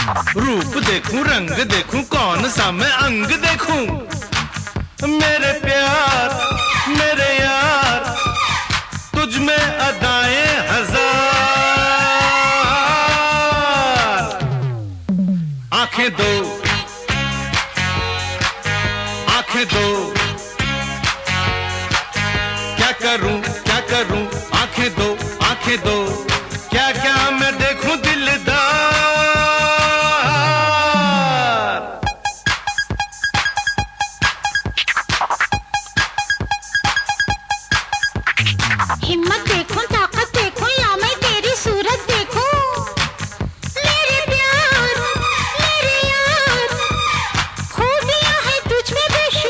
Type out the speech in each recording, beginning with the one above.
रूप देखूं रंग देखूं कौन सा मैं अंग देखूं, मेरे प्यार मेरे यार तुझ में अदाएं हजार। आंखें दो आंखें दो, क्या करूं आंखें दो आंखें दो, क्या क्या मैं देखूं दिलदार। हिम्मत देखूं ताकत देखूं या मैं तेरी सूरत देखूं, मेरे प्यार मेरे यार खूबियां है तुझ में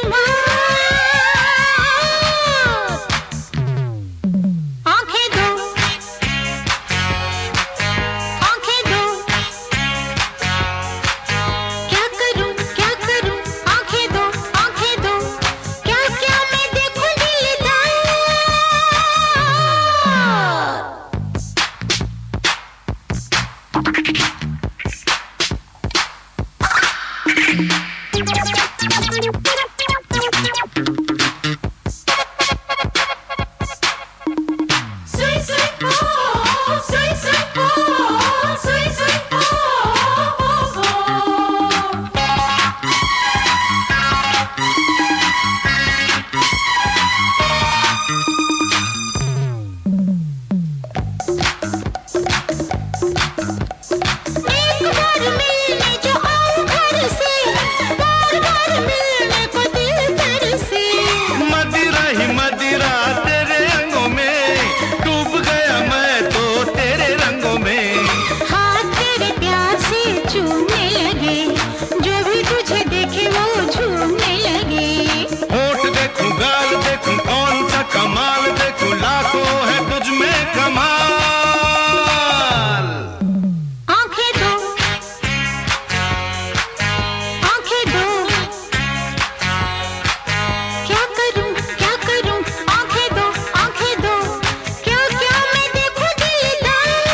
बेशुमार। आंखें दो क्या करूं आंखें दो क्या क्या मैं देखूं दिलदार। कमाल देखूं लाखों है तुझ में कमाल। आंखें दो क्या करूं आंखें दो क्या क्या मैं देखूं दिलदार।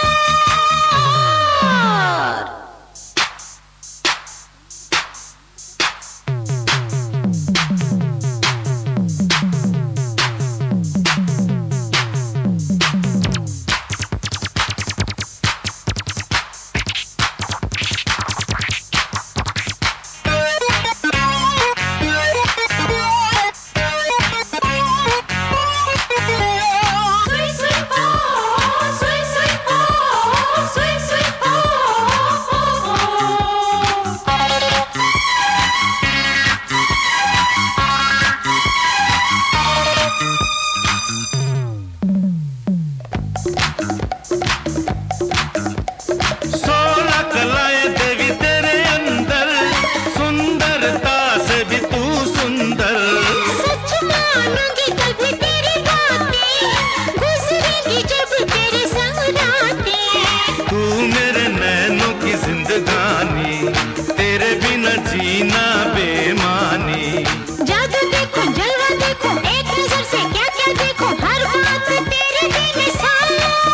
तेरे बिना जीना बेमानी। जादू देखो जलवा देखो एक नजर से क्या क्या देखो हर बात तेरे बेमिसाल।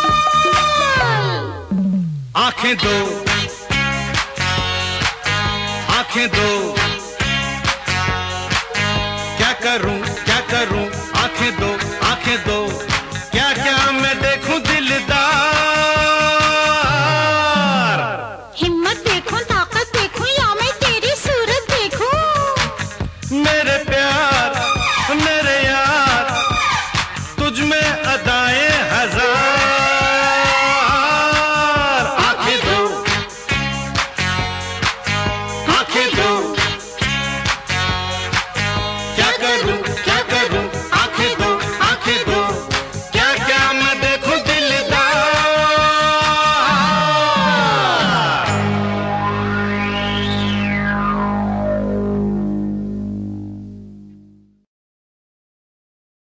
आंखें दो क्या करूं आंखें दो क्या क्या मैं देखूं दिलदार।